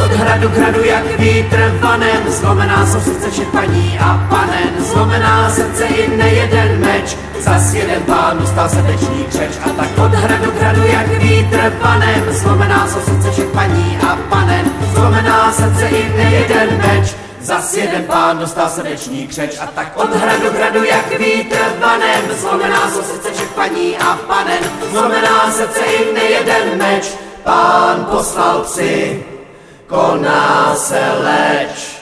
od hradu k hradu jak vítr vanem, zlomená jsou srdce všech paní a panen, zlomená srdce i nejeden meč, zas jeden pán dostal srdeční křeč. A tak od hradu k hradu jak vítr vanem, zlomená jsou srdce všech paní a panen, zlomená srdce i nejeden meč, zas jeden pán dostal srdeční křeč. A tak od hradu k hradu jak vítr vanem, zlomená jsou srdce všech paní a panen, zlomená srdce i nejeden meč, pán poslal psy, koná se leč.